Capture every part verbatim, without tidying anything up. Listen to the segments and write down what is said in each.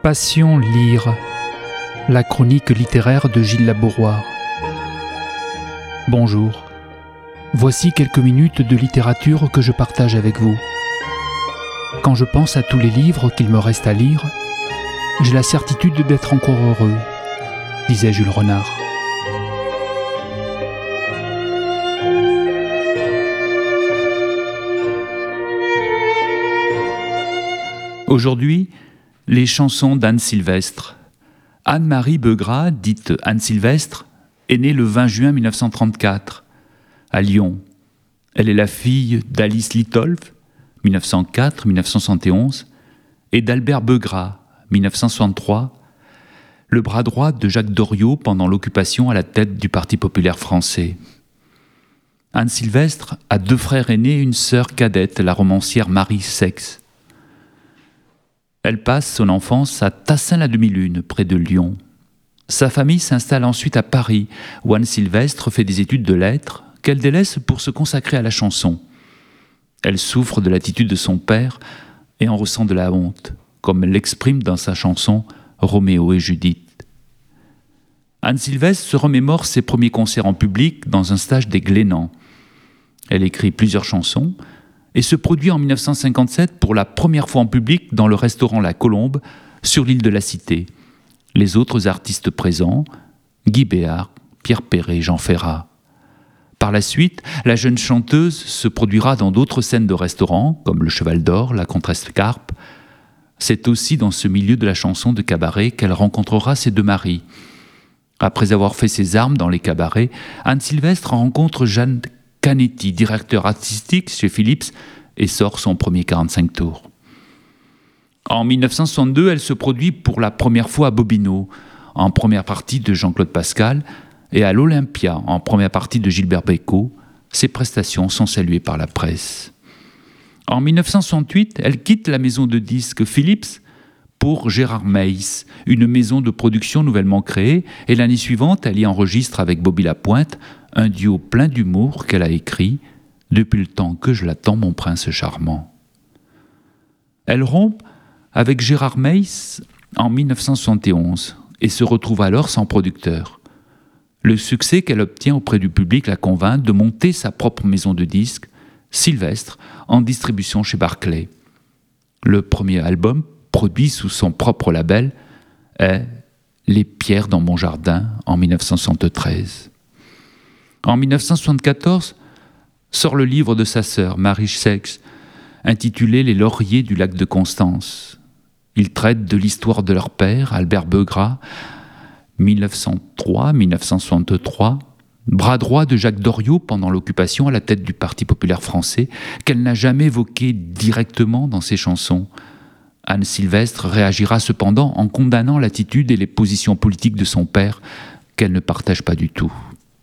Passion lire, la chronique littéraire de Gilles Labouroire. Bonjour, voici quelques minutes de littérature que je partage avec vous. Quand je pense à tous les livres qu'il me reste à lire, j'ai la certitude d'être encore heureux, disait Jules Renard. Aujourd'hui, les chansons d'Anne Sylvestre. Anne-Marie Beugras, dite Anne Sylvestre, est née le vingt juin mille neuf cent trente-quatre, à Lyon. Elle est la fille d'Alice Litolff, mille neuf cent quatre à mille neuf cent soixante et onze, et d'Albert Beugras, mille neuf cent soixante-trois, le bras droit de Jacques Doriot pendant l'occupation à la tête du Parti populaire français. Anne Sylvestre a deux frères aînés et une sœur cadette, la romancière Marie Sex. Elle passe son enfance à Tassin-la-Demi-Lune, près de Lyon. Sa famille s'installe ensuite à Paris, où Anne Sylvestre fait des études de lettres qu'elle délaisse pour se consacrer à la chanson. Elle souffre de l'attitude de son père et en ressent de la honte, comme elle l'exprime dans sa chanson « Roméo et Judith ». Anne Sylvestre se remémore ses premiers concerts en public dans un stage des Glénans. Elle écrit plusieurs chansons et se produit en mille neuf cent cinquante-sept pour la première fois en public dans le restaurant La Colombe, sur l'île de la Cité. Les autres artistes présents, Guy Béard, Pierre Perret, Jean Ferrat. Par la suite, la jeune chanteuse se produira dans d'autres scènes de restaurants, comme le Cheval d'Or, la Contrescarpe. C'est aussi dans ce milieu de la chanson de cabaret qu'elle rencontrera ses deux maris. Après avoir fait ses armes dans les cabarets, Anne Sylvestre rencontre Jeanne Canetti, directeur artistique chez Philips, et sort son premier quarante-cinq tours. En mille neuf cent soixante-deux, elle se produit pour la première fois à Bobino, en première partie de Jean-Claude Pascal, et à l'Olympia, en première partie de Gilbert Bécaud. Ses prestations sont saluées par la presse. En mille neuf cent soixante-huit, elle quitte la maison de disques Philips pour Gérard Meis, une maison de production nouvellement créée, et l'année suivante, elle y enregistre avec Bobby Lapointe un duo plein d'humour qu'elle a écrit « Depuis le temps que je l'attends, mon prince charmant ». Elle rompt avec Gérard Meis en mille neuf cent soixante et onze et se retrouve alors sans producteur. Le succès qu'elle obtient auprès du public la convainc de monter sa propre maison de disques, Sylvestre, en distribution chez Barclay. Le premier album, produit sous son propre label, est « Les pierres dans mon jardin » en mille neuf cent soixante-treize. En mille neuf cent soixante-quatorze, sort le livre de sa sœur, Marie Sex, intitulé « Les lauriers du lac de Constance ». Il traite de l'histoire de leur père, Albert Beugras, mille neuf cent trois à mille neuf cent soixante-trois, bras droit de Jacques Doriot pendant l'occupation à la tête du Parti populaire français, qu'elle n'a jamais évoqué directement dans ses chansons. Anne Sylvestre réagira cependant en condamnant l'attitude et les positions politiques de son père, qu'elle ne partage pas du tout.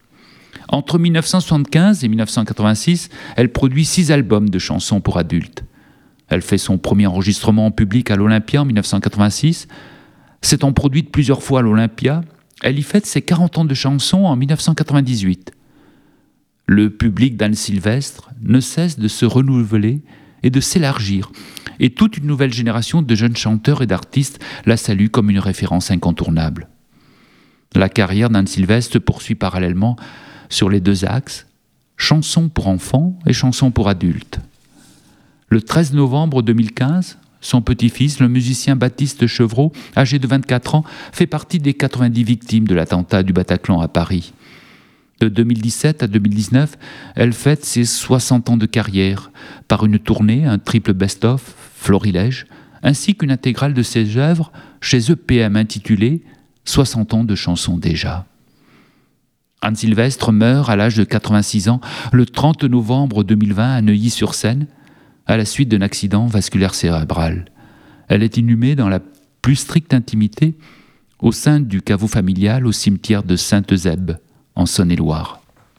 Entre mille neuf cent soixante-quinze et mille neuf cent quatre-vingt-six, elle produit six albums de chansons pour adultes. Elle fait son premier enregistrement en public à l'Olympia en mille neuf cent quatre-vingt-six. S'étant produite plusieurs fois à l'Olympia, elle y fête ses quarante ans de chansons en mille neuf cent quatre-vingt-dix-huit. Le public d'Anne Sylvestre ne cesse de se renouveler et de s'élargir, et toute une nouvelle génération de jeunes chanteurs et d'artistes la salue comme une référence incontournable. La carrière d'Anne Sylvestre se poursuit parallèlement sur les deux axes, chansons pour enfants et chansons pour adultes. Le treize novembre deux mille quinze, son petit-fils, le musicien Baptiste Chevreau, âgé de vingt-quatre ans, fait partie des quatre-vingt-dix victimes de l'attentat du Bataclan à Paris. De deux mille dix-sept à deux mille dix-neuf, elle fête ses soixante ans de carrière par une tournée, un triple best-of, Florilège, ainsi qu'une intégrale de ses œuvres chez E P M intitulée « soixante ans de chansons déjà ». Anne Sylvestre meurt à l'âge de quatre-vingt-six ans le trente novembre deux mille vingt à Neuilly-sur-Seine, à la suite d'un accident vasculaire cérébral. Elle est inhumée dans la plus stricte intimité au sein du caveau familial au cimetière de Sainte-Eusèbe, en Saône-et-Loire.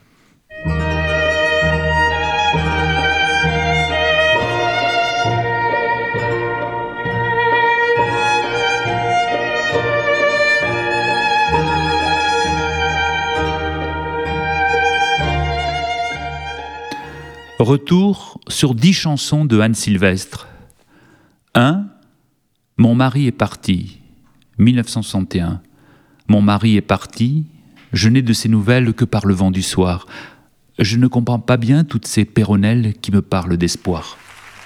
Retour sur dix chansons de Anne Sylvestre. un. Mon mari est parti. mille neuf cent soixante et un. Mon mari est parti, je n'ai de ses nouvelles que par le vent du soir. Je ne comprends pas bien toutes ces péronnelles qui me parlent d'espoir.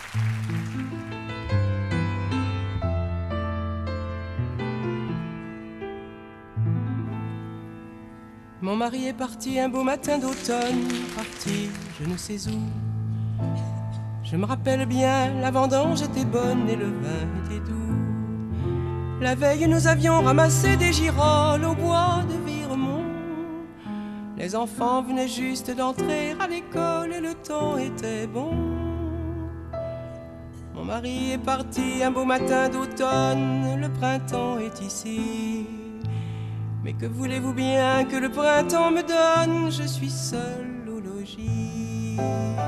Mon mari est parti un beau matin d'automne, parti je ne sais où. Je me rappelle bien, la vendange était bonne et le vin était doux. La veille nous avions ramassé des girolles au bois de Viremont. Les enfants venaient juste d'entrer à l'école et le temps était bon. Mon mari est parti un beau matin d'automne, le printemps est ici. Mais que voulez-vous bien que le printemps me donne? Je suis seule au logis.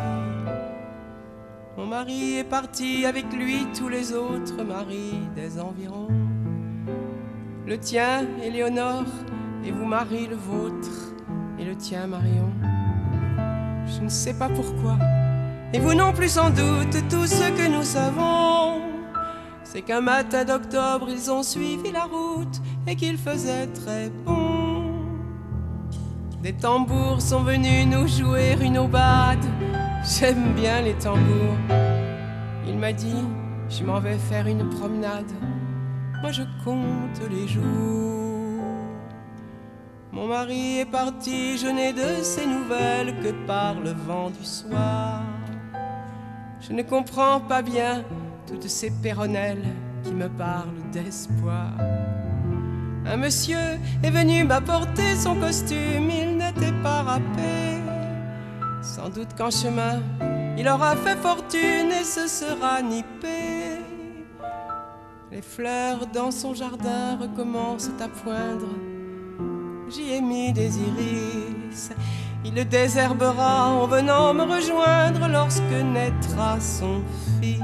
Mon mari est parti avec lui tous les autres maris des environs. Le tien, Éléonore, et vous, Marie, le vôtre, et le tien, Marion. Je ne sais pas pourquoi, et vous non plus sans doute. Tout ce que nous savons, c'est qu'un matin d'octobre, ils ont suivi la route et qu'il faisait très bon. Des tambours sont venus nous jouer une aubade. J'aime bien les tambours. Il m'a dit, je m'en vais faire une promenade. Moi je compte les jours. Mon mari est parti, je n'ai de ses nouvelles que par le vent du soir. Je ne comprends pas bien toutes ces péronnelles qui me parlent d'espoir. Un monsieur est venu m'apporter son costume, il n'était pas râpé. Sans doute qu'en chemin, il aura fait fortune et se sera nippé. Les fleurs dans son jardin recommencent à poindre. J'y ai mis des iris. Il le désherbera en venant me rejoindre lorsque naîtra son fils.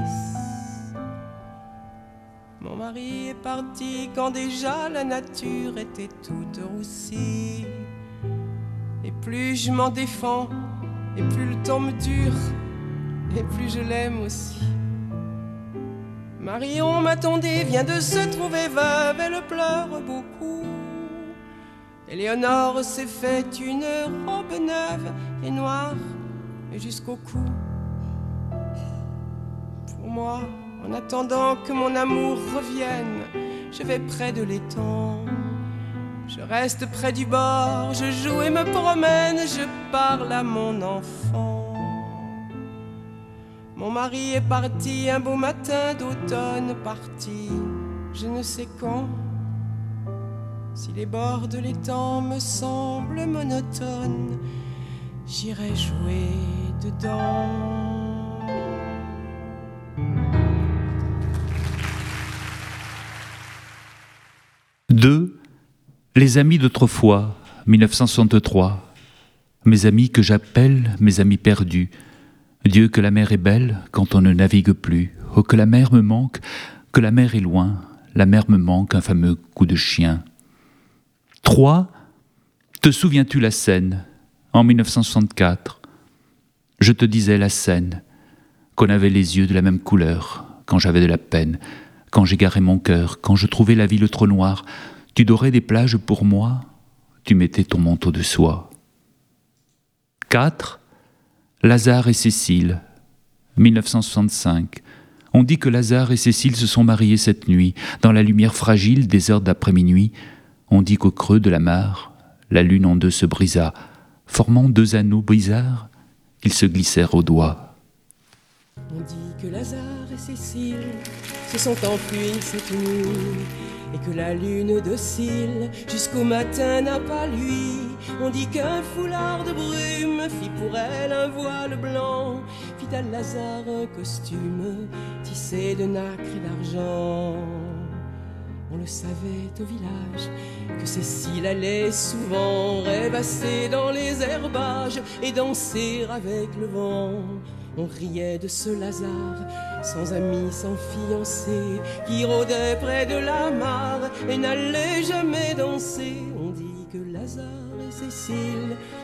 Mon mari est parti quand déjà la nature était toute roussie. Et plus je m'en défends, et plus le temps me dure, et plus je l'aime aussi. Marion, ma tondée, vient de se trouver veuve, elle pleure beaucoup. Éléonore s'est fait une robe neuve et noire et jusqu'au cou. Pour moi, en attendant que mon amour revienne, je vais près de l'étang. Je reste près du bord, je joue et me promène, je parle à mon enfant. Mon mari est parti un beau matin d'automne, parti je ne sais quand. Si les bords de l'étang me semblent monotones, j'irai jouer dedans. deux. Les amis d'autrefois, mille neuf cent soixante-trois. Mes amis que j'appelle mes amis perdus. Dieu, que la mer est belle quand on ne navigue plus. Oh, que la mer me manque, que la mer est loin. La mer me manque, un fameux coup de chien. trois. Te souviens-tu la Seine, en mille neuf cent soixante-quatre? Je te disais la Seine, qu'on avait les yeux de la même couleur, quand j'avais de la peine, quand j'égarais mon cœur, quand je trouvais la ville trop noire. Tu dorais des plages pour moi, tu mettais ton manteau de soie. quatre. Lazare et Cécile, mille neuf cent soixante-cinq. On dit que Lazare et Cécile se sont mariés cette nuit, dans la lumière fragile des heures d'après-minuit. On dit qu'au creux de la mare, la lune en deux se brisa, formant deux anneaux bizarres qu'ils se glissèrent au doigt. On dit que Lazare et Cécile se sont enfuis cette nuit, et que la lune docile jusqu'au matin n'a pas lui. On dit qu'un foulard de brume fit pour elle un voile blanc, fit à Lazare un costume tissé de nacre et d'argent. On le savait au village que Cécile allait souvent rêvasser dans les herbages et danser avec le vent. On riait de ce Lazare, sans amis, sans fiancé, qui rôdait près de la mare et n'allait jamais danser. On dit que Lazare et Cécile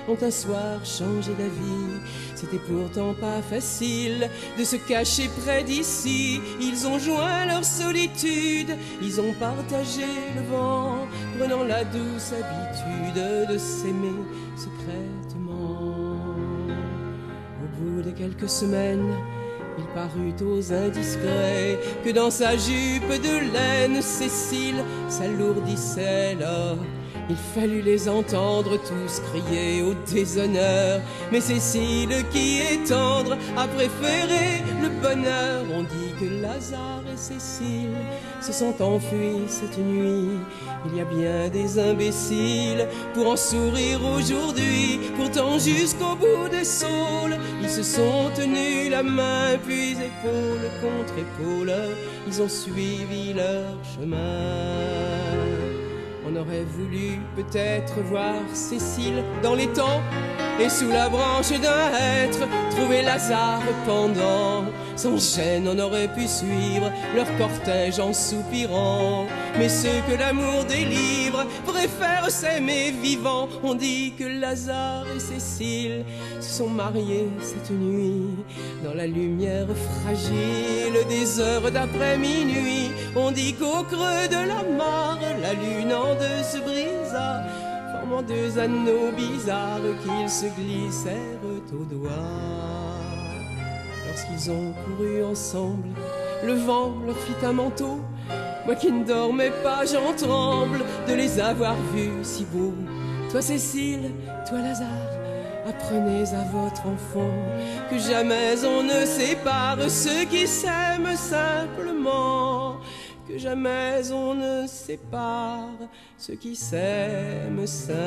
ont un soir changé d'avis. C'était pourtant pas facile de se cacher près d'ici. Ils ont joint leur solitude, ils ont partagé le vent, prenant la douce habitude de s'aimer secrètement. Au bout de quelques semaines, il parut aux indiscrets que dans sa jupe de laine, Cécile s'alourdissait là. Il fallut les entendre tous crier au déshonneur. Mais Cécile, qui est tendre, a préféré le bonheur. On dit que Lazare et Cécile se sont enfuis cette nuit. Il y a bien des imbéciles pour en sourire aujourd'hui. Pourtant jusqu'au bout des saules, ils se sont tenus la main, puis épaule contre épaule, ils ont suivi leur chemin. On aurait voulu peut-être voir Cécile dans les temps et sous la branche d'un hêtre trouver Lazare pendant. Sans gêne on aurait pu suivre leur cortège en soupirant. Mais ceux que l'amour délivre préfèrent s'aimer vivant. On dit que Lazare et Cécile se sont mariés cette nuit dans la lumière fragile des heures d'après minuit. On dit qu'au creux de la mare la lune en deux se brisa, formant deux anneaux bizarres qu'ils se glissèrent aux doigts. Lorsqu'ils ont couru ensemble, le vent leur fit un manteau. Moi qui ne dormais pas, j'en tremble de les avoir vus si beaux. Toi Cécile, toi Lazare, apprenez à votre enfant que jamais on ne sépare ceux qui s'aiment simplement. Que jamais on ne sépare ceux qui s'aiment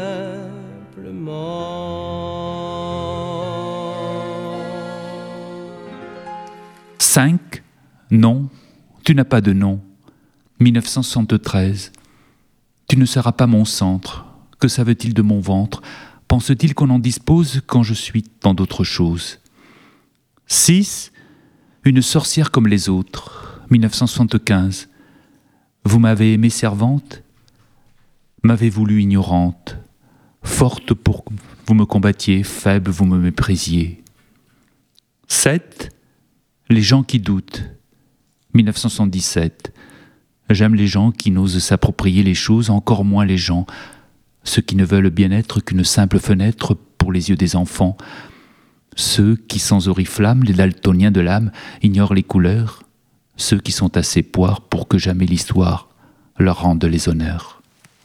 simplement. cinq. Non, tu n'as pas de nom. dix-neuf cent soixante-treize. Tu ne seras pas mon centre. Que savent-ils de mon ventre? Pense-t-il qu'on en dispose quand je suis tant d'autres choses? six. Une sorcière comme les autres. dix-neuf cent soixante-quinze. Vous m'avez aimée servante, m'avez voulu ignorante, forte pour que vous me combattiez, faible vous me méprisiez. sept. Les gens qui doutent. dix-neuf cent soixante-dix-sept. J'aime les gens qui n'osent s'approprier les choses, encore moins les gens, ceux qui ne veulent bien être qu'une simple fenêtre pour les yeux des enfants, ceux qui sans oriflamme, les daltoniens de l'âme, ignorent les couleurs, ceux qui sont assez poires pour que jamais l'histoire leur rende les honneurs.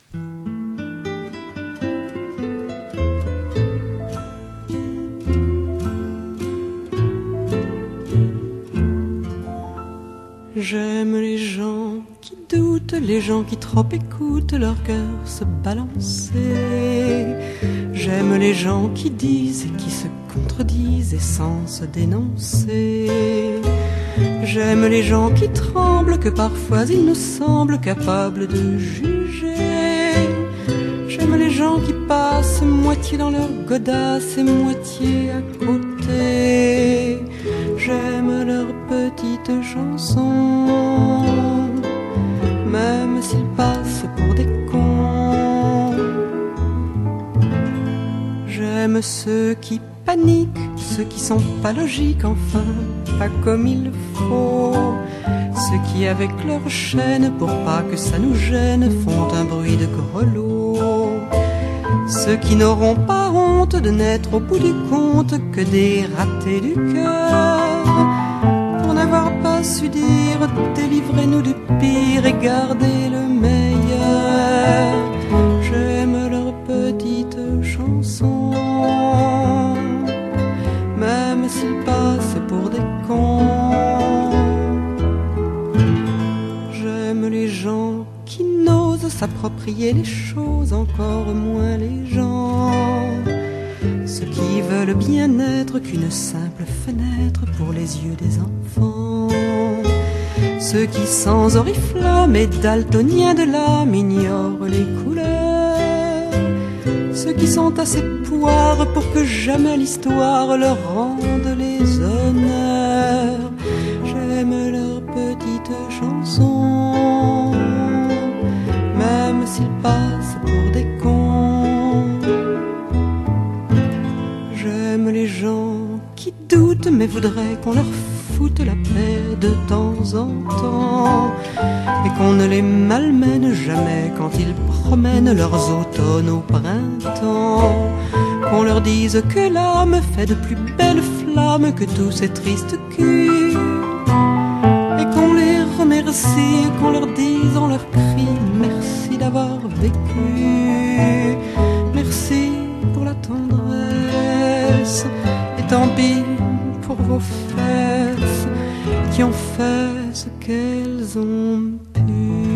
J'aime les gens qui doutent, les gens qui trop écoutent leur cœur se balancer. J'aime les gens qui disent et qui se contredisent et sans se dénoncer. J'aime les gens qui tremblent, que parfois ils nous semblent capables de juger. J'aime les gens qui passent moitié dans leur godasse et moitié à côté. J'aime leurs petites chansons, même s'ils passent pour des cons. J'aime ceux qui paniquent, ceux qui sont pas logiques, enfin, pas comme il faut. Ceux qui avec leur chaîne, pour pas que ça nous gêne, font un bruit de grelot. Ceux qui n'auront pas honte de n'être au bout du compte que des ratés du cœur, pour n'avoir pas su dire délivrez-nous du pire et gardez le meilleur. J'aime leurs petites chansons, même s'ils passent pour des cons. J'aime les gens qui n'osent s'approprier les choses, encore moins les gens. Ceux qui veulent bien être qu'une simple fenêtre pour les yeux des enfants. Ceux qui sans oriflamme et daltoniens de l'âme ignorent les couleurs. Ceux qui sont assez poires pour que jamais l'histoire leur rende les honneurs. J'aime leurs petites chansons, même s'ils passent pour des cons. qu'on leur foute la paix de temps en temps, et qu'on ne les malmène jamais quand ils promènent leurs automnes au printemps, qu'on leur dise que l'âme fait de plus belles flammes que tous ces tristes culs, et qu'on les remercie, qu'on leur dise en leur cri merci d'avoir vécu, merci pour la tendresse, et tant pis pour vos fesses qui ont fait ce qu'elles ont pu.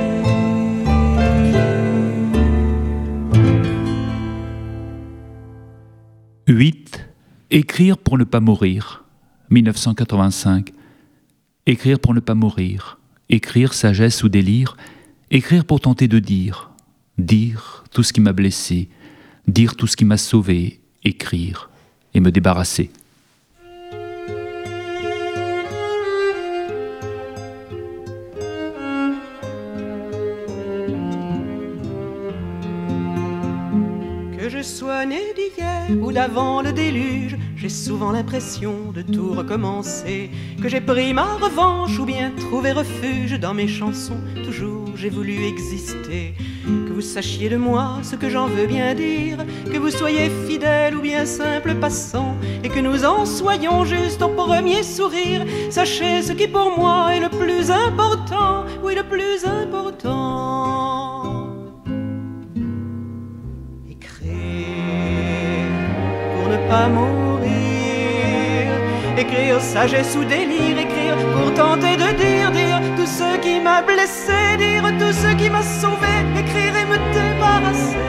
huit. Écrire pour ne pas mourir. mille neuf cent quatre-vingt-cinq. Écrire pour ne pas mourir. Écrire sagesse ou délire. Écrire pour tenter de dire. Dire tout ce qui m'a blessé. Dire tout ce qui m'a sauvé. Écrire et me débarrasser. Que je sois né d'hier ou d'avant le déluge, j'ai souvent l'impression de tout recommencer, que j'ai pris ma revanche ou bien trouvé refuge dans mes chansons. Toujours j'ai voulu exister, que vous sachiez de moi ce que j'en veux bien dire, que vous soyez fidèle ou bien simple passant, et que nous en soyons juste au premier sourire. Sachez ce qui pour moi est le plus important, oui le plus important. Pas mourir, écrire sagesse ou délire, écrire pour tenter de dire, dire tout ce qui m'a blessé, dire tout ce qui m'a sauvé, écrire et me débarrasser,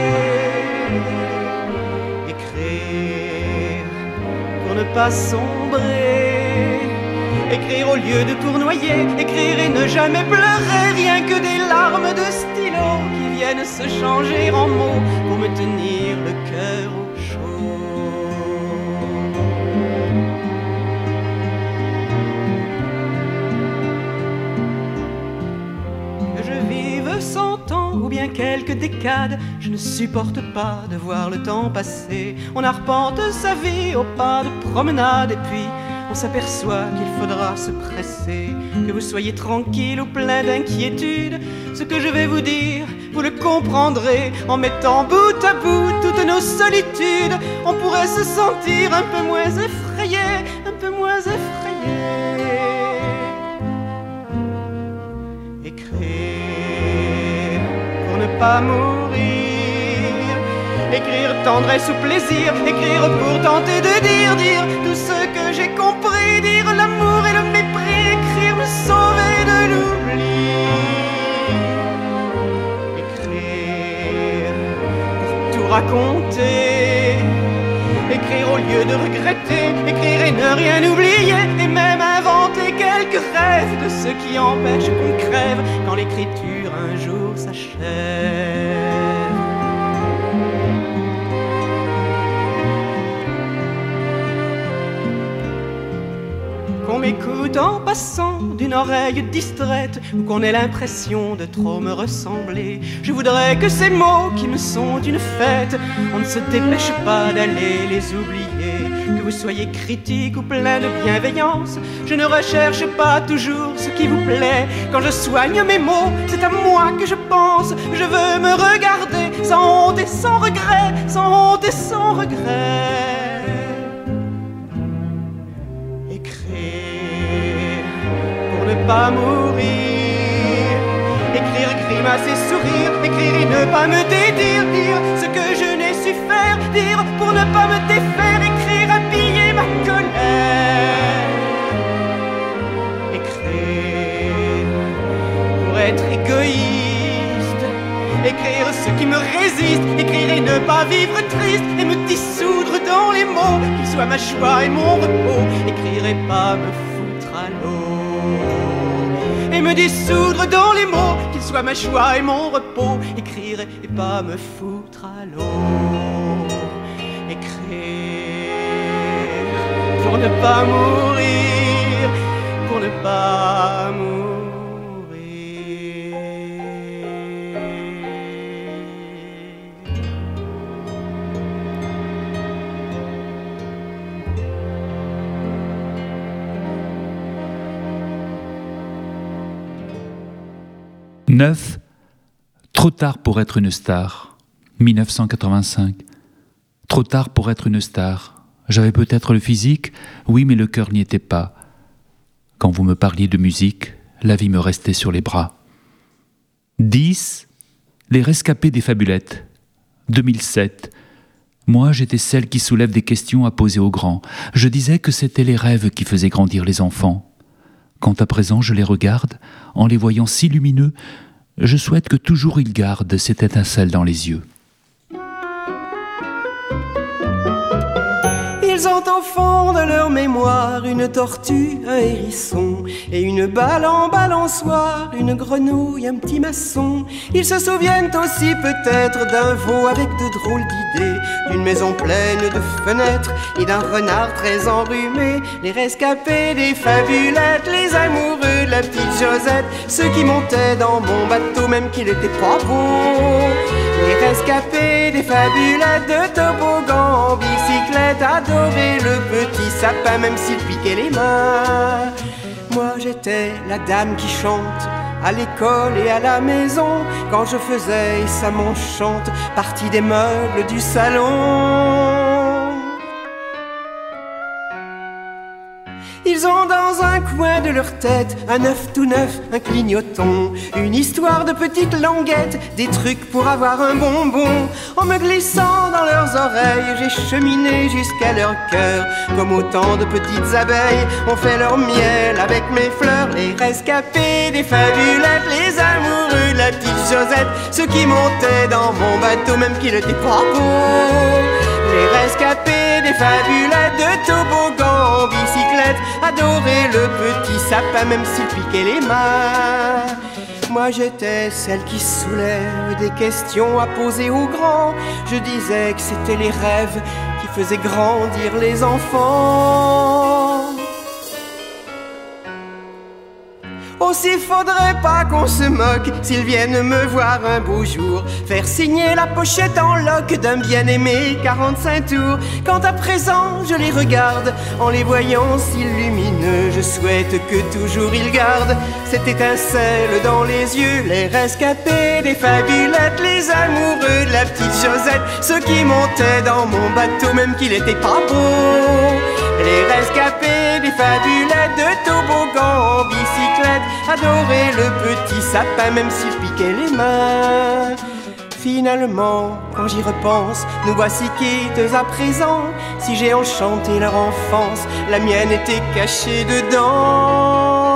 écrire pour ne pas sombrer, écrire au lieu de tournoyer, écrire et ne jamais pleurer, rien que des larmes de stylo qui viennent se changer en mots pour me tenir le cœur au chaud. Cent ans ou bien quelques décades, je ne supporte pas de voir le temps passer. On arpente sa vie au pas de promenade, et puis on s'aperçoit qu'il faudra se presser. Que vous soyez tranquille ou plein d'inquiétude, ce que je vais vous dire, vous le comprendrez en mettant bout à bout toutes nos solitudes. On pourrait se sentir un peu moins effrayé, un peu moins effrayé. Écrire pour ne pas mourir, écrire tendresse ou plaisir, écrire pour tenter de dire, dire tout ce que j'ai compris, dire l'amour et le mépris, écrire me sauver de l'oubli. Écrire pour tout raconter, écrire au lieu de regretter, écrire et ne rien oublier, et même inventer quelques rêves de ce qui empêche qu'on crève quand l'écriture un jour s'achève. Qu'on m'écoute en passant d'une oreille distraite, ou qu'on ait l'impression de trop me ressembler, je voudrais que ces mots qui me sont une fête, on ne se dépêche pas d'aller les oublier. Que vous soyez critique ou plein de bienveillance, je ne recherche pas toujours ce qui vous plaît. Quand je soigne mes mots, c'est à moi que je pense. Je veux me regarder sans honte et sans regret, sans honte et sans regret. Écrire pour ne pas mourir, écrire, grimacer, sourire, écrire et ne pas me dédire, dire ce que je n'ai su faire, dire pour ne pas me défaire, écrire, habiller ma colère. Écrire pour être égoïste, écrire ce qui me résiste, écrire et ne pas vivre triste, et me dissoudre dans les mots, qu'ils soient ma joie et mon repos, écrire et pas me foutre à l'eau, et me dissoudre dans les mots, qu'ils soient ma joie et mon repos, écrire et pas me foutre à l'eau. Écrire pour ne pas mourir, pour ne pas mourir. neuf. Trop tard pour être une star. mille neuf cent quatre-vingt-cinq. Trop tard pour être une star. J'avais peut-être le physique, oui, mais le cœur n'y était pas. Quand vous me parliez de musique, la vie me restait sur les bras. dix. Les rescapés des fabulettes. deux mille sept. Moi, j'étais celle qui soulève des questions à poser aux grands. Je disais que c'étaient les rêves qui faisaient grandir les enfants. Quand à présent je les regarde, en les voyant si lumineux, je souhaite que toujours ils gardent cette étincelle dans les yeux. Ils ont au fond de leur mémoire une tortue, un hérisson et une balle en balançoire, une grenouille, un petit maçon. Ils se souviennent aussi peut-être d'un veau avec de drôles d'idées, d'une maison pleine de fenêtres et d'un renard très enrhumé. Les rescapés des fabulettes, les amoureux de la petite Josette, ceux qui montaient dans mon bateau même qu'il était pas beau. Les rescapés des fabulettes, de toboggan en bicyclette, adoraient le petit sapin même s'il piquait les mains. Moi j'étais la dame qui chante à l'école et à la maison, quand je faisais, et ça m'enchante, partie des meubles du salon. Ils ont dans un coin de leur tête un œuf tout neuf, un clignoton, une histoire de petites languettes, des trucs pour avoir un bonbon. En me glissant dans leurs oreilles, j'ai cheminé jusqu'à leur cœur. Comme autant de petites abeilles ont fait leur miel avec mes fleurs. Les rescapés des fabulettes, les amoureux de la petite Josette, ceux qui montaient dans mon bateau même qu'il était pas beau. Les rescapés des fabulettes, de toboggan en bicyclette, adoraient le petit sapin même s'il piquait les mains. Moi j'étais celle qui soulève des questions à poser aux grands. Je disais que c'était les rêves qui faisaient grandir les enfants. Aussi faudrait pas qu'on se moque s'ils viennent me voir un beau jour faire signer la pochette en loque d'un bien-aimé quarante-cinq tours. Quand à présent je les regarde, en les voyant si lumineux, je souhaite que toujours ils gardent cette étincelle dans les yeux. Les rescapés des fabulettes, les amoureux de la petite Josette, ceux qui montaient dans mon bateau même qu'il était pas beau. Les rescapés des fabulettes, de toboggan en bicyclette, adoraient le petit sapin même s'il piquait les mains. Finalement, quand j'y repense, nous voici quittes à présent. Si j'ai enchanté leur enfance, la mienne était cachée dedans.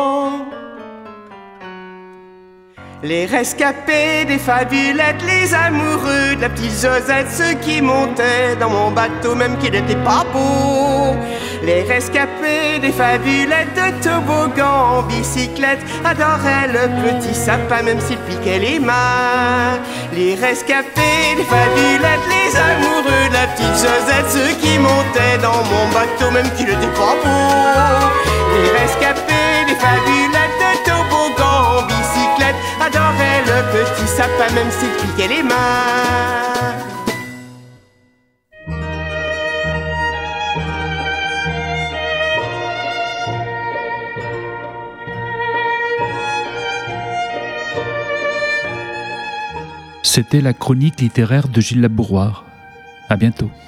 Les rescapés des fabulettes, les amoureux de la petite Josette, ceux qui montaient dans mon bateau même qu'il n'était pas beau. Les rescapés des fabulettes, de toboggan en bicyclette, adoraient le petit sapin même s'il piquait les mains. Les rescapés des fabulettes, les amoureux de la petite Josette, ceux qui montaient dans mon bateau même qu'il n'était pas beau. Les rescapés des fabulettes, de toboggan en bicyclette, adoraient le petit sapin même s'il piquait les mains. C'était la chronique littéraire de Gilles Labouroir. À bientôt.